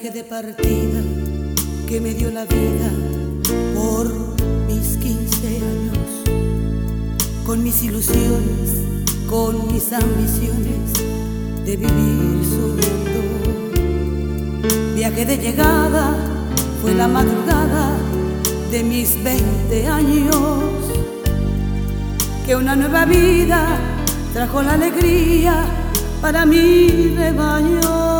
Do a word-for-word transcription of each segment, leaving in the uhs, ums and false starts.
viaje de partida que me dio la vida por mis quince años, con mis ilusiones, con mis ambiciones de vivir soñando. Viaje de llegada fue la madrugada de mis veinte años, que una nueva vida trajo la alegría para mi rebaño.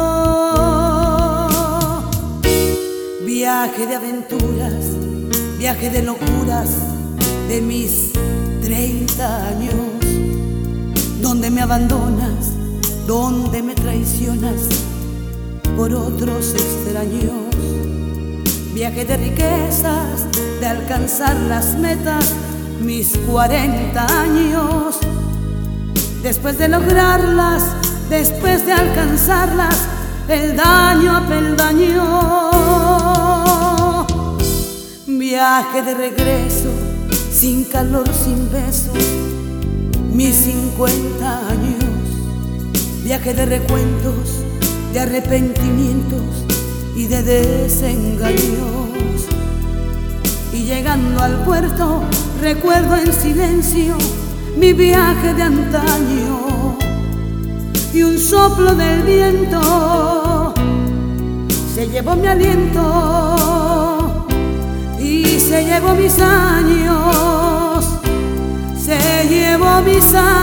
Viaje de aventuras, viaje de locuras de mis treinta años, donde me abandonas, donde me traicionas por otros extraños. Viaje de riquezas, de alcanzar las metas, mis cuarenta años, después de lograrlas, después de alcanzarlas, peldaño a peldaño. Viaje de regreso, sin calor, sin beso, mis cincuenta años. Viaje de recuentos, de arrepentimientos y de desengaños. Y llegando al puerto, recuerdo en silencio mi viaje de antaño, y un soplo del viento se llevó mi aliento y se llevó mis años, se llevó mis años.